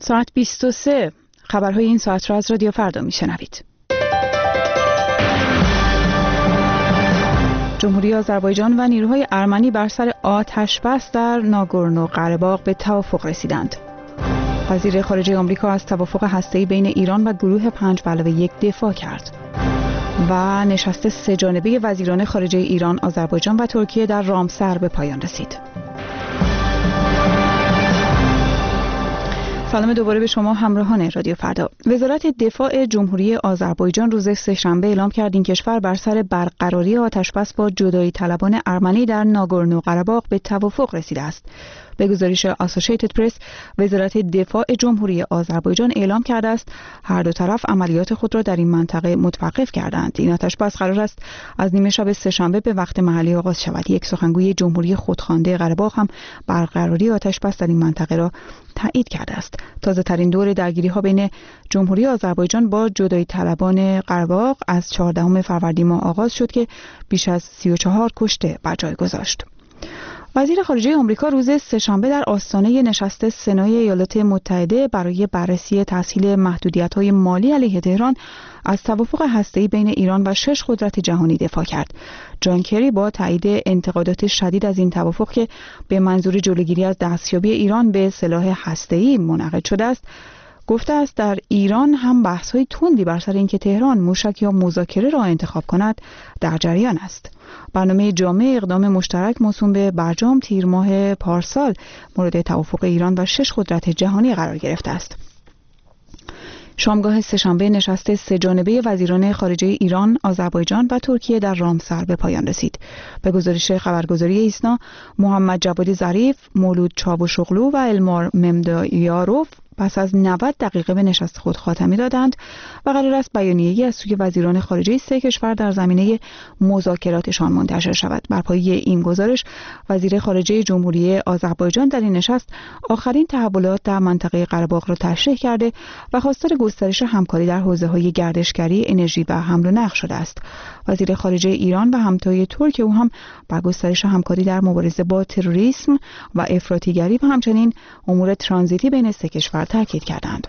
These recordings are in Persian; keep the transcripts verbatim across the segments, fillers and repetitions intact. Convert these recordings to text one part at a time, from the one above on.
ساعت بیست و سه خبرهای این ساعت را از رادیو فردا میشنوید. جمهوری آذربایجان و نیروهای ارمنی بر سر آتش بس در ناگورنو قره‌باغ به توافق رسیدند. وزیر خارجه آمریکا از توافق هسته‌ای بین ایران و گروه پنج به علاوه یک دفاع کرد. و نشست سه جانبه وزیران خارجه ایران، آذربایجان و ترکیه در رامسر به پایان رسید. سلام دوباره به شما همراهان رادیو فردا. وزارت دفاع جمهوری آذربایجان روز سه‌شنبه اعلام کرد این کشور بر سر برقراری آتش‌بس با جدایی طلبان ارمنی در ناگورنو قره‌باغ به توافق رسیده است. به گزارش آسوشیتد پرس، وزارت دفاع جمهوری آذربایجان اعلام کرده است هر دو طرف عملیات خود را در این منطقه متوقف کردند. این آتش‌بس قرار است از نیمه شب سه‌شنبه به وقت محلی آغاز شود. یک سخنگوی جمهوری خودخوانده قره‌باغ هم برقراری آتش‌بس در این منطقه را تایید کرده است. تازه ترین دور درگیری ها بین جمهوری آذربایجان با جدایی طلبان قره‌باغ از چهاردهم فروردین ماه آغاز شد که بیش از سی و چهار کشته بر جای گذاشت. وزیر خارجه آمریکا روز سه‌شنبه در آستانه نشست سنای ایالات متحده برای بررسی تسهیل محدودیت‌های مالی علیه تهران از توافق هسته‌ای بین ایران و شش قدرت جهانی دفاع کرد. جان کری با تایید انتقادات شدید از این توافق که به منظور جلوگیری از دستیابی ایران به سلاح هسته‌ای منعقد شده است، گفته است در ایران هم بحث‌های تندی بر سر اینکه تهران موشک یا مذاکره را انتخاب کند در جریان است. برنامه جامع اقدام مشترک موسوم به برجام تیر ماه پارسال مورد توافق ایران و شش قدرت جهانی قرار گرفته است. شامگاه سه‌شنبه نشست سه جانبه وزیران خارجه ایران، آذربایجان و ترکیه در رامسر به پایان رسید. به گزارش خبرگزاری ایسنا، محمد جواد ظریف، مولود چاوشوغلو و المار ممدایاروف پس از نود دقیقه به نشست خود خاتمه دادند و قرار است بیانیه‌ای از سوی وزیران خارجه سه کشور در زمینه مذاکراتشان منتشر شود. بر پایه این گزارش، وزیر خارجه جمهوری آذربایجان در این نشست آخرین تحولات در منطقه قره‌باغ را تشریح کرده و خواستار گسترش همکاری در حوزه‌های گردشگری، انرژی و حمل و نقل شده است. وزیر خارجه ایران و همتای ترک او هم بر گسترش همکاری در مبارزه با تروریسم و افراطیگری و همچنین امور ترانزیتی بین سه کشور تاکید کردند.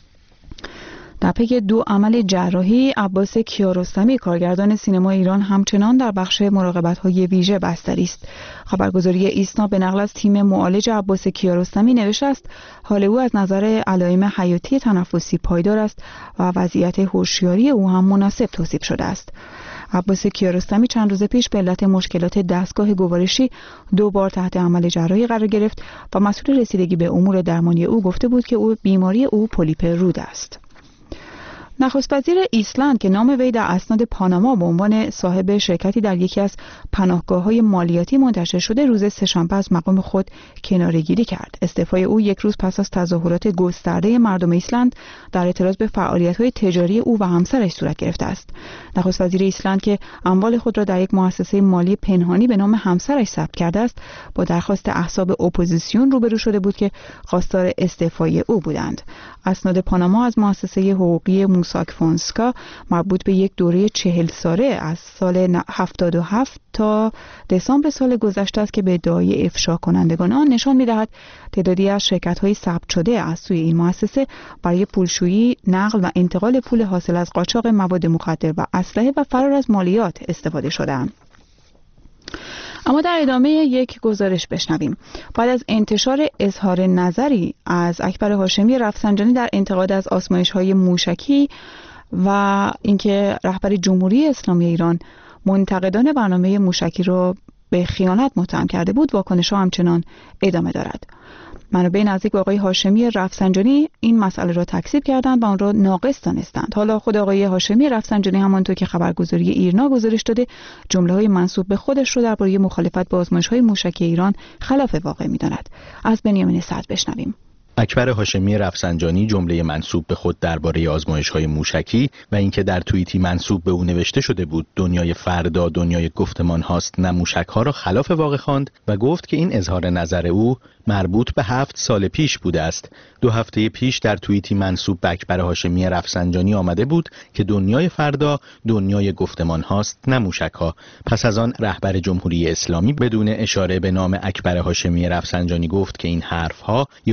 در پی دو عمل جراحی، عباس کیارستمی کارگردان سینما ایران همچنان در بخش مراقبت‌های ویژه بستری است. خبرگزاری ایسنا به نقل از تیم معالج عباس کیارستمی نوشته است حال او از نظر علائم حیاتی تنفسی پایدار است و وضعیت هوشیاری او هم مناسب توصیف شده است. عباس کیارستمی چند روز پیش به علت مشکلات دستگاه گوارشی دو بار تحت عمل جراحی قرار گرفت و مسئول رسیدگی به امور درمانی او گفته بود که او بیماری او پولیپ رود است. نخست وزیر ایسلند که نام وی در اسناد پاناما به عنوان صاحب شرکتی در یکی از پناهگاه‌های مالیاتی منتشر شده، روز سه‌شنبه از مقام خود کناره‌گیری کرد. استعفای او یک روز پس از تظاهرات گسترده مردم ایسلند در اعتراض به فعالیت‌های تجاری او و همسرش صورت گرفته است. نخست وزیر ایسلند که اموال خود را در یک مؤسسه مالی پنهانی به نام همسرش ثبت کرده است، با درخواست احزاب اپوزیسیون روبرو شده بود که خواستار استعفای او بودند. اسناد پاناما از مؤسسه حقوقی موساک فونسکا مربوط به یک دوره چهل ساله از سال هفتاد و هفت تا دسامبر سال گذشته است که به ادعای افشا کنندگان آن نشان می‌دهد تعدادی از شرکت‌های ثبت شده از سوی این مؤسسه برای پولشویی، نقل و انتقال پول حاصل از قاچاق مواد مخدر و اسلحه و فرار از مالیات استفاده شده‌اند. اما در ادامه یک گزارش بشنویم. بعد از انتشار اظهار نظری از اکبر هاشمی رفسنجانی در انتقاد از آزمایش‌های موشکی و اینکه رهبر جمهوری اسلامی ایران منتقدان برنامه موشکی را به خیانت متهم کرده بود، واکنش‌ها همچنان ادامه دارد. منابع نزدیک به آقای هاشمی رفسنجانی این مسئله را تکذیب کردند و آن را ناقص دانستند. حالا خود آقای هاشمی رفسنجانی همانطور که خبرگزاری ایرنا گزارش داده، جمله‌های منسوب به خودش را درباره مخالفت با آزمایش‌های موشکی ایران خلاف واقع می‌داند. از بنیامین سعد بشنویم. اکبر هاشمی رفسنجانی جمله منسوب به خود درباره آزمایش‌های موشکی و اینکه در توییتی منسوب به او نوشته شده بود دنیای فردا دنیای گفتمان هاست نه موشک‌ها را خلاف واقع خواند و گفت که این اظهار نظر او مربوط به هفت سال پیش بوده است. دو هفته پیش در توییتی منسوب به اکبر هاشمی رفسنجانی آمده بود که دنیای فردا دنیای گفتمان هاست نه موشک‌ها. پس از آن رهبر جمهوری اسلامی بدون اشاره به نام اکبر هاشمی رفسنجانی گفت که این حرف‌ها یا از سر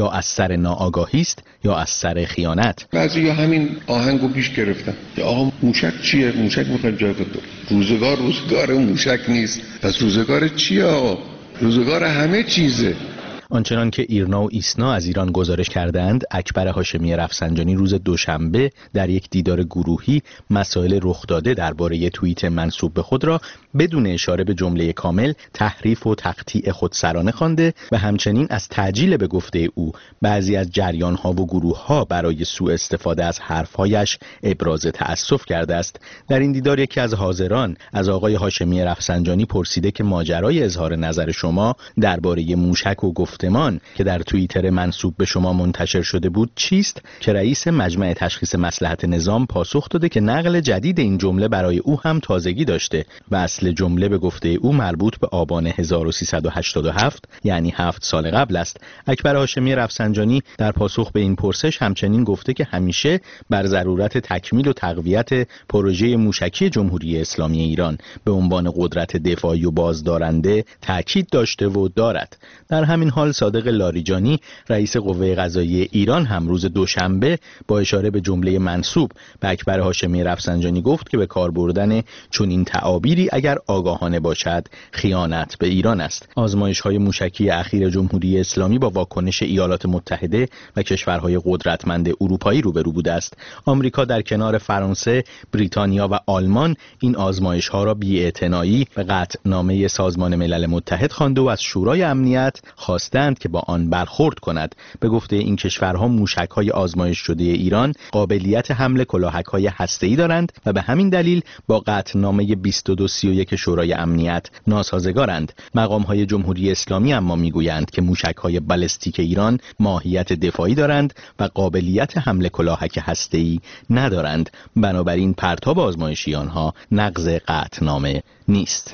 سر ناآگاهی است یا از سر خیانت؟ بعضی همین آهنگو پیش گرفتن که آقا موشک چیه؟ موشک میخوایم جای خود روزگار روزگار موشک نیست. پس روزگار چیه آقا؟ روزگار همه چیزه. آنچنان که ایرنا و ایسنا از ایران گزارش کردند، اکبر هاشمی رفسنجانی روز دوشنبه در یک دیدار گروهی مسائل رخ داده درباره توییت منسوب به خود را بدون اشاره به جمله کامل تحریف و تقطیع خودسرانه خوانده و همچنین از تعجیل به گفته او بعضی از جریان‌ها و گروه‌ها برای سوء استفاده از حرف‌هایش ابراز تأسف کرده است. در این دیدار یکی از حاضران از آقای هاشمی رفسنجانی پرسیده که ماجرای اظهار نظر شما درباره موشک و گفتمان که در توییتر منسوب به شما منتشر شده بود چیست، که رئیس مجمع تشخیص مصلحت نظام پاسخ داده که نقل جدید این جمله برای او هم تازگی داشته و اصل جمله به گفته او مربوط به آبان هزار و سیصد و هشتاد و هفت یعنی هفت سال قبل است. اکبر هاشمی رفسنجانی در پاسخ به این پرسش همچنین گفته که همیشه بر ضرورت تکمیل و تقویت پروژه موشکی جمهوری اسلامی ایران به عنوان قدرت دفاعی و بازدارنده تاکید داشته و دارد. در همین حال صادق لاریجانی رئیس قوه قضاییه ایران هم روز دوشنبه با اشاره به جمله منسوب به اکبر هاشمی رفسنجانی گفت که به کار بردن چنین تعابیری اگر آگاهانه باشد خیانت به ایران است. آزمایش‌های موشکی اخیر جمهوری اسلامی با واکنش ایالات متحده و کشورهای قدرتمند اروپایی روبرو بوده است. آمریکا در کنار فرانسه، بریتانیا و آلمان این آزمایش‌ها را بی‌اعتنایی به قطعنامه سازمان ملل متحد خوانده و از شورای امنیت خواستند که با آن برخورد کند. به گفته این کشورها موشک‌های آزمایش شده ایران قابلیت حمل کلاهک‌های هسته‌ای دارند و به همین دلیل با قطعنامه بیست و دو سی و یک شورای امنیت ناسازگارند. مقام‌های جمهوری اسلامی اما میگویند که موشک‌های بالستیک ایران ماهیت دفاعی دارند و قابلیت حمل کلاهک هسته‌ای ندارند. بنابراین پرتاب آزمایشی آنها نقض قطعنامه نیست.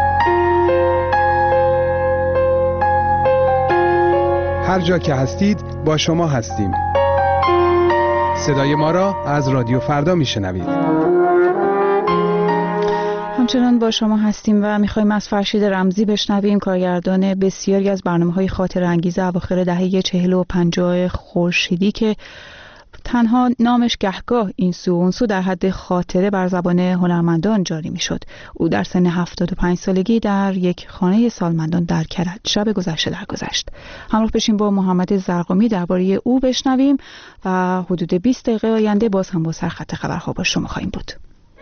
هر جا که هستید با شما هستیم. صدای ما را از رادیو فردا میشنوید. همچنان با شما هستیم و میخوایم از فرشید رمزی بشنویم، کارگردان بسیاری از برنامه‌های خاطره انگیز اواخر دهه چهل و پنجاه خورشیدی که تنها نامش گهگاه این سو اون سو در حد خاطره بر زبان هنرمندان جاری میشد. او در سن هفتاد و پنج سالگی در یک خانه سالمندان در کرج شب گذشته درگذشت. همراه بشیم با محمد زرقامی درباره او بشنویم و حدود بیست دقیقه آینده باز هم با سرخط خبرها با شما خواهیم بود.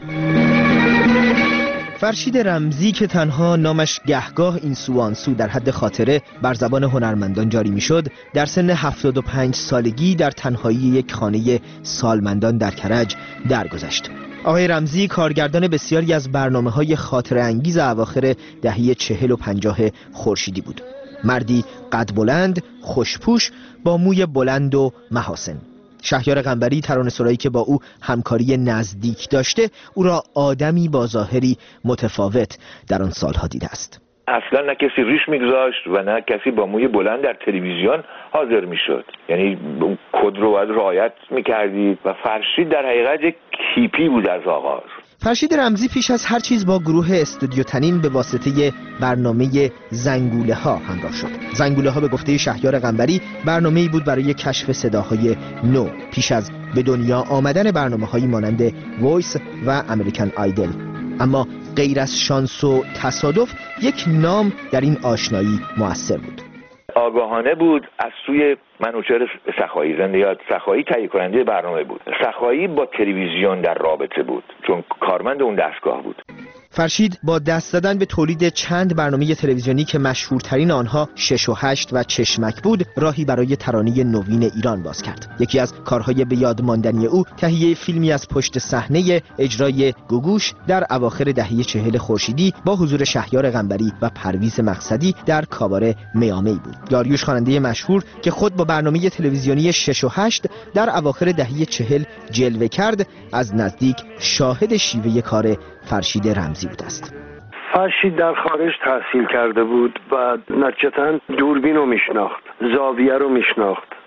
فرشید رمزی که تنها نامش گهگاه این سو آن سو در حد خاطره بر زبان هنرمندان جاری میشد، در سن هفتاد و پنج سالگی در تنهایی یک خانه سالمندان در کرج درگذشت. آقای رمزی کارگردان بسیاری از برنامه‌های خاطره انگیز اواخر دهه چهل و پنجاه خورشیدی بود. مردی قد بلند، خوشپوش، با موی بلند و محاسن. شهریار قنبری ترانه‌سرایی که با او همکاری نزدیک داشته، او را آدمی با ظاهری متفاوت در آن سالها دیده است. اصلا نه کسی ریش میگذاشت و نه کسی با موی بلند در تلویزیون حاضر میشد. یعنی کد رو باید رعایت میکردید و فرشید در حقیقت یک کیپی بود از آغاز. فرشید رمزی پیش از هر چیز با گروه استودیو تنین به واسطه برنامه زنگوله ها همراه شد. زنگوله ها به گفته شهریار قنبری برنامه‌ای بود برای کشف صداهای نو پیش از به دنیا آمدن برنامه‌هایی مانند وایس و امریکن آیدل. اما غیر از شانس و تصادف یک نام در این آشنایی مؤثر بود. آگاهانه بود از سوی منوچهر سخایی، زندۀاد سخایی تهیه کننده برنامه بود. سخایی با تلویزیون در رابطه بود چون کارمند اون دستگاه بود. فرشید با دست زدن به تولید چند برنامه تلویزیونی که مشهورترین آنها شش و هشت و چشمک بود، راهی برای ترانه نوین ایران باز کرد. یکی از کارهای به یاد ماندنی او تهیه فیلمی از پشت صحنه اجرای گوگوش در اواخر دهه چهل خورشیدی با حضور شهریار قنبری و پرویز مقصدی در کاباره میامی بود. داریوش خواننده مشهور که خود با برنامه تلویزیونی شش و هشت در اواخر دهه چهل جلوه کرد، از نزدیک شاهد شیوه کار فرشید رمزی بود است. فرشید در خارج تحصیل کرده بود و نتیجتاً دوربین رو میشناخت، زاویه رو میشناخت،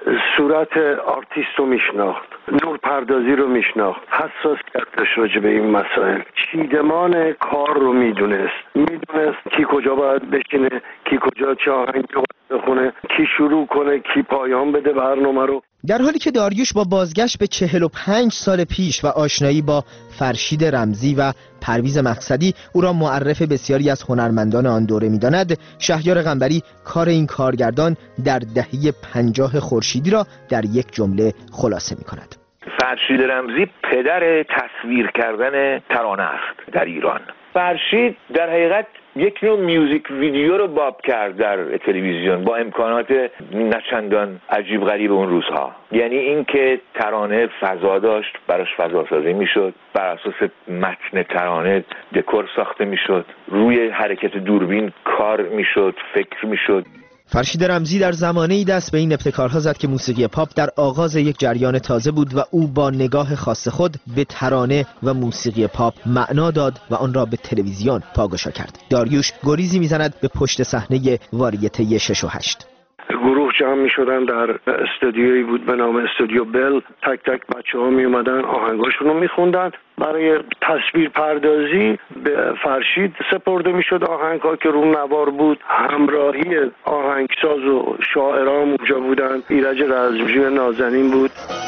صورت آرتیست رو میشناخت، نور پردازی رو میشناخت، حساسیت داشت راجع به این مسائل، چیدمان کار رو میدونست، میدونست کی کجا باید بشینه، کی کجا چه آهنگی رو باید بخونه، کی شروع کنه، کی پایان بده برنامه رو. در حالی که داریوش با بازگشت به چهل و پنج سال پیش و آشنایی با فرشید رمزی و پرویز مقصدی او را معرف بسیاری از هنرمندان آن دوره می‌داند، شهریار قنبری کار این کارگردان در دهه پنجاه خورشیدی را در یک جمله خلاصه می‌کند. فرشید رمزی پدر تصویر کردن ترانه است در ایران. فرشید در حقیقت یک نوع میوزیک ویدیو رو باب کرد در تلویزیون با امکانات نچندان عجیب غریب اون روزها. یعنی این که ترانه فضا داشت، براش فضا سازی میشد، بر اساس متن ترانه دکور ساخته میشد، روی حرکت دوربین کار میشد، فکر میشد. فرشید رمزی در زمانه‌ای دست به این ابتکارها زد که موسیقی پاپ در آغاز یک جریان تازه بود و او با نگاه خاص خود به ترانه و موسیقی پاپ معنا داد و آن را به تلویزیون پاگشا کرد. داریوش گریزی میزند به پشت صحنه واریته شش و هشت. گروه جمع می شدن در استودیویی بود به نام استودیو بل، تک تک بچه ها می اومدن آهنگاشون رو می خوندن. برای تصویر پردازی به فرشید سپرده می شد آهنگ ها که رو نوار بود. همراهی آهنگساز و شاعران اونجا بودن. ایرج رزمجوی نازنین بود.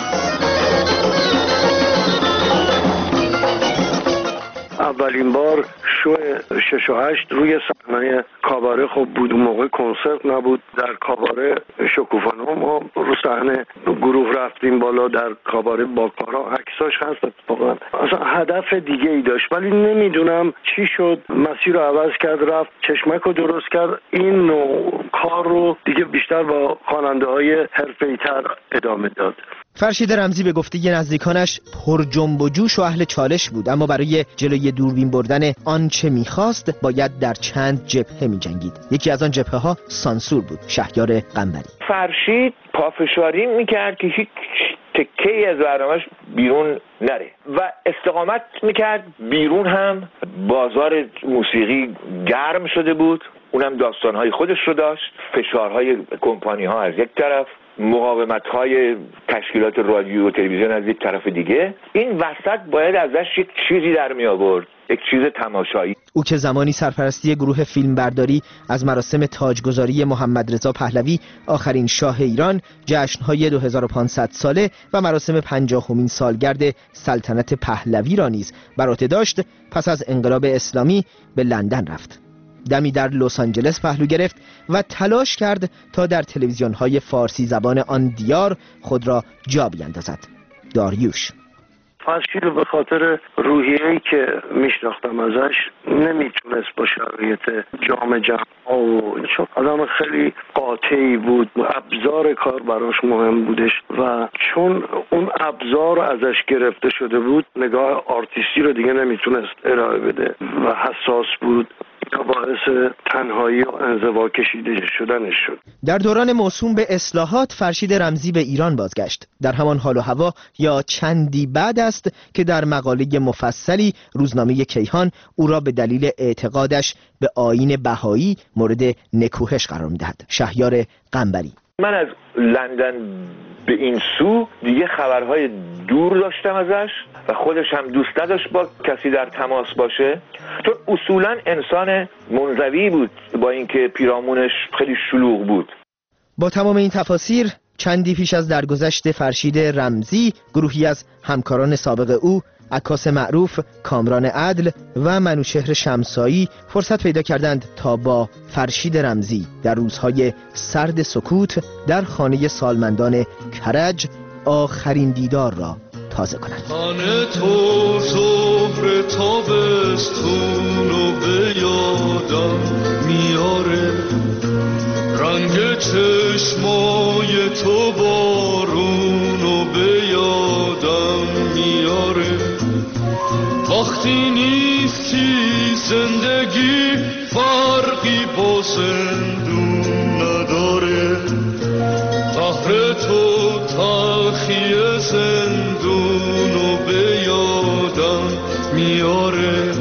اولین بار شو شش و هشت روی صحنه کاباره خب بود، اون موقع کنسرت نبود. در کاباره شکوفانا ما رو صحنه گروه رفتیم بالا، در کاباره با کارا عکساش هست اتفاقا. اصلا هدف دیگه ای داشت ولی نمیدونم چی شد، مسیر رو عوض کرد، رفت چشمک رو درست کرد. این نوع کار رو دیگه بیشتر با خواننده های حرفه‌ای تر ادامه داد. فرشید رمزی به گفته نزدیکانش پر جنب و جوش و اهل چالش بود، اما برای جلوی دوربین بردن آنچه می‌خواست باید در چند جبهه می‌جنگید. یکی از آن جبهه‌ها سانسور بود. شهریار قنبری: فرشید پافشاری می‌کرد که هیچ تکه‌ای از برنامه‌اش بیرون نره و استقامت می‌کرد. بیرون هم بازار موسیقی گرم شده بود، اونم داستان‌های خودش رو داشت، فشارهای کمپانی‌ها از یک طرف، مقاومت‌های تشکیلات رادیو و تلویزیون از یک طرف دیگه. این وسط باید ازش یک چیزی در می آورد، یک چیز تماشایی. او که زمانی سرپرستی گروه فیلمبرداری از مراسم تاجگذاری محمد رضا پهلوی آخرین شاه ایران، جشن‌های دو هزار و پانصد ساله و مراسم پنجاهمین سالگرد سلطنت پهلوی را نیز بر عهده داشت، پس از انقلاب اسلامی به لندن رفت. دمی در لس آنجلس پهلو گرفت و تلاش کرد تا در تلویزیون‌های فارسی زبان آن دیار خود را جا بیندازد. داریوش: فرشید رو به خاطر روحیه‌ای که میشناختم ازش نمیتونست با شرایط جام جهانی و چون آدم خیلی قاطعی بود، ابزار کار براش مهم بودش و چون اون ابزار ازش گرفته شده بود نگاه آرتیستی رو دیگه نمیتونست ارائه بده و حساس بود. باعث تنهایی و انزوا کشیده شدنش شد. در دوران موسوم به اصلاحات فرشید رمزی به ایران بازگشت. در همان حال و هوا یا چندی بعد است که در مقاله مفصلی روزنامه کیهان او را به دلیل اعتقادش به آیین بهایی مورد نکوهش قرار می‌دهد. شهریار قنبری: من از لندن به این سو دیگه خبرهای دور داشتم ازش و خودش هم دوست نداشت با کسی در تماس باشه، چون اصولا انسان منزوی بود با اینکه پیرامونش خیلی شلوغ بود. با تمام این تفاسیر چندی پیش از درگذشت فرشید رمزی، گروهی از همکاران سابق او، عکاس معروف، کامران عدل و منوچهر شمسایی فرصت پیدا کردند تا با فرشید رمزی در روزهای سرد سکوت در خانه سالمندان کرج آخرین دیدار را تازه کنند. خانه تو زهر تابستون و به یادم میاره، رنگ چشمای تو بارون و به یادم میاره. وقتی نیستی زندگی فرقی با زندون نداره، قهر تو تلخی زندون و به یادم میاره.